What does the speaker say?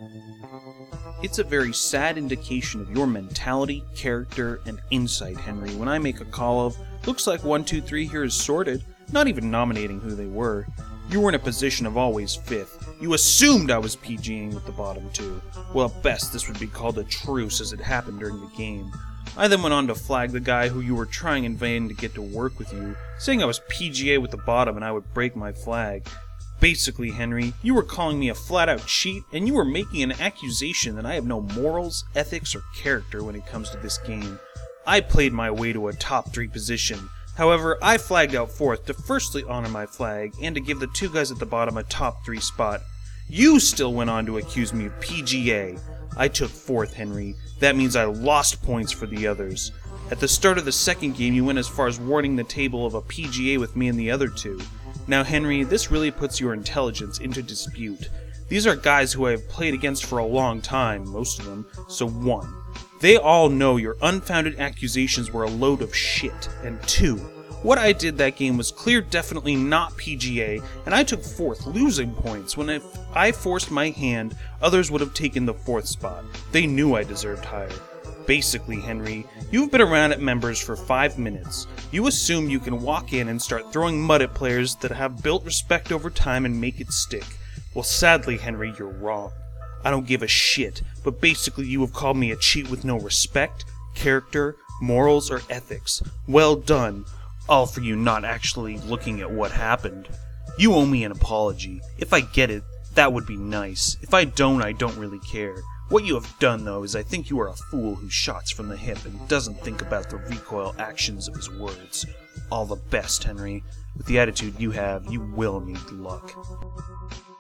It's a very sad indication of your mentality, character, and insight, Henry, when I make a call of, looks like 1, 2, 3 here is sorted, not even nominating who they were. You were in a position of always 5th. You assumed I was PGing with the bottom 2. Well, at best, this would be called a truce as it happened during the game. I then went on to flag the guy who you were trying in vain to get to work with you, saying I was PGA with the bottom and I would break my flag. Basically, Henry, you were calling me a flat-out cheat, and you were making an accusation that I have no morals, ethics, or character when it comes to this game. I played my way to a top 3 position. However, I flagged out 4th to firstly honor my flag, and to give the 2 guys at the bottom a top 3 spot. You still went on to accuse me of PGA. I took 4th, Henry. That means I lost points for the others. At the start of the second game, you went as far as warning the table of a PGA with me and the other 2. Now, Henry, this really puts your intelligence into dispute. These are guys who I have played against for a long time, most of them, so 1. They all know your unfounded accusations were a load of shit, and 2. What I did that game was clear definitely not PGA, and I took 4th, losing points, when if I forced my hand, others would have taken the 4th spot. They knew I deserved higher. Basically, Henry, you've been around at members for 5 minutes. You assume you can walk in and start throwing mud at players that have built respect over time and make it stick. Well, sadly, Henry, you're wrong. I don't give a shit, but basically you have called me a cheat with no respect, character, morals, or ethics. Well done. All for you not actually looking at what happened. You owe me an apology. If I get it, that would be nice. If I don't really care. What you have done, though, is I think you are a fool who shots from the hip and doesn't think about the recoil actions of his words. All the best, Henry. With the attitude you have, you will need luck.